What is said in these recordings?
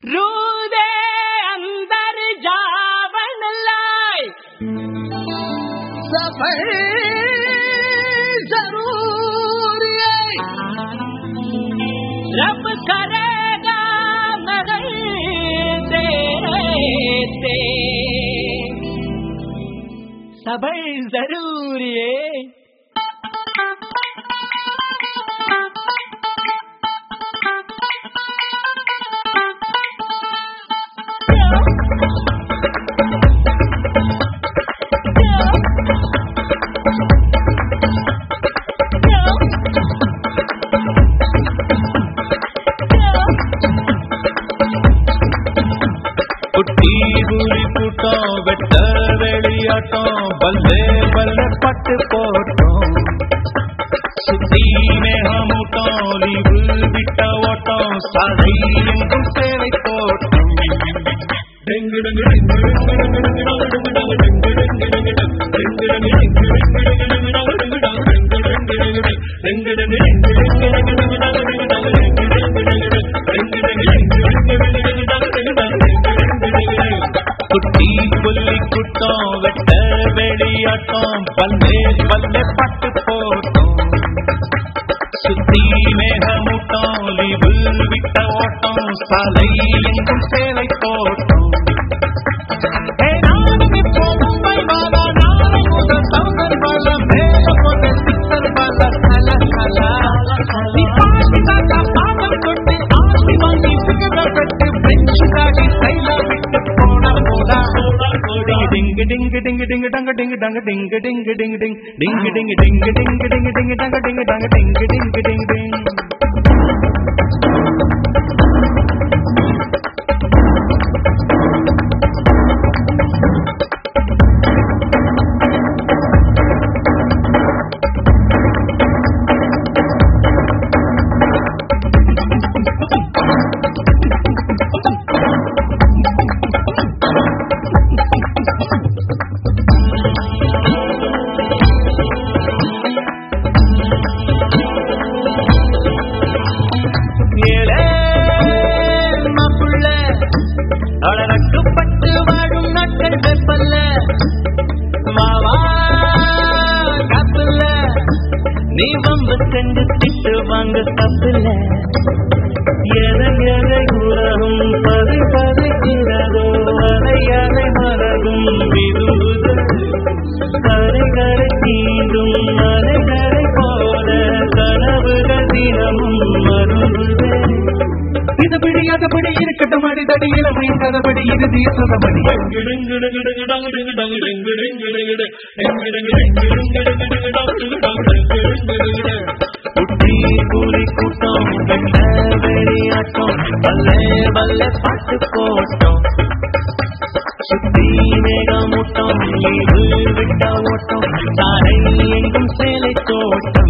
रूदे अंदर जावन लाए सफर जरूर रब करेगा मगर तेरे सबर जरूर बल्ले बल्ले पट पोटो सुती में हम लीव बिटा ओटो सारी सेवे पोटो डिंग डिंग डिंग कुट्टी पुल्ली कुट्टो वेट वेड़ियाटो बल्ले बल्ले पट पोटो सुती में हम लीव बिटा ओटो सालै एंगुम सेवे पोटो हे नानगे मुंबई वाला नानगे सौदर वाला मेरा कोटे सिस्टर वाला साला साला निपाटी का पागल कोटे आसी वाली सिगरेट कट फ्रेंच गाड़ी सैला बिट पोड़ा पोड़ा ding ding ding ding dang ding dang ding ding ding ding ding ding ding ding ding ding ding dang ding dang ding ding ding ding நீ வம்பு கண்டு திட்டு வாங்க தப்பில்ல எதை எதை உலகும் பதை பதைக்கிறதோ அதை அதை மறகும் விரும்புது கரைகளை தீண்டும் மலைகளை போல கனவுகள் தினமும் மரும்புது இதுபடி அதுபடி இருக்கட்டும் அடிதடி இளமை கதபடி இது தீசதபடி குட்டி கூலி கூட்டம் வெள்ள வெளியாட்டம் பல்லே பல்லே பாட்டு போட்டோம் சுத்தி மேகமூட்டம் இது விட்ட ஓட்டம் சாலை எங்கும் சேலை தோட்டம்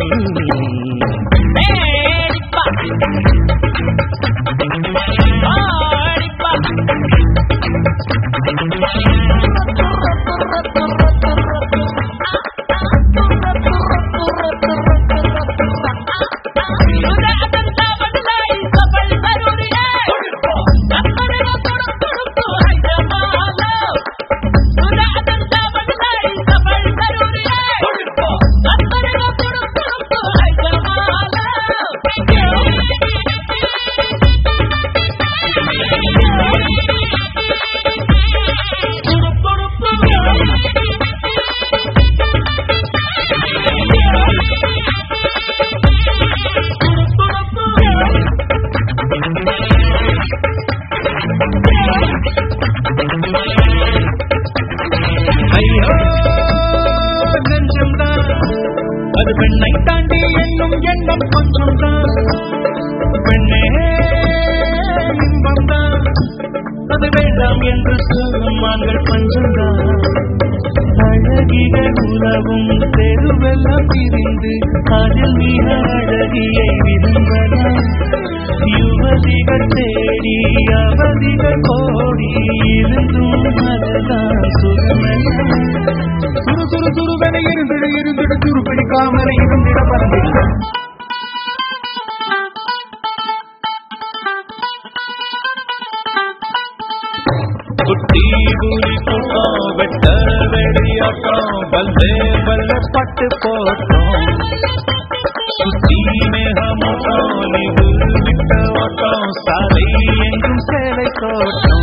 அது பெண்ணை தாண்டி என்னும் எண்ணம் கொஞ்சம் தான் பெண்ணே இன்பம் தான் அது வேண்டாம் என்று சொல்லும் மான்கள் பஞ்சம் தான் அழகிகள் உலவும் தெருவெல்லாம் பிரிந்து அதில் மிக அழகியை விரும்பலாம் யுவதிகள் தேடி அவதிகள் கோடி இருந்தும் அதுதான் சுகமெல்லாம் துரு துரு துருவென இருந்திட இருந்திட துருப்பிடிக்காமலை இருந்திட பறந்திட சுத்தி புலி கூட்டம் வெட்ட வெளியாட்டம் பல்லே பல்ல பட்டு போட்டோம் சுத்தி மேகமூட்டம் நீவு விட்ட ஓட்டம் சாலை எங்கும் சேலை தோட்டம்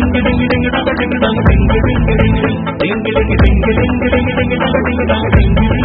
Ding